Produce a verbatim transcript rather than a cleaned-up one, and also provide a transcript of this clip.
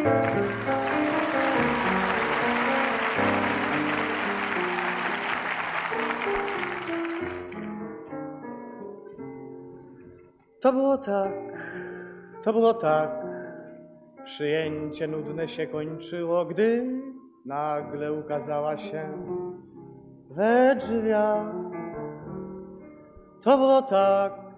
To było tak, to było tak. Przyjęcie nudne się kończyło, gdy nagle ukazała się we drzwiach. To było tak,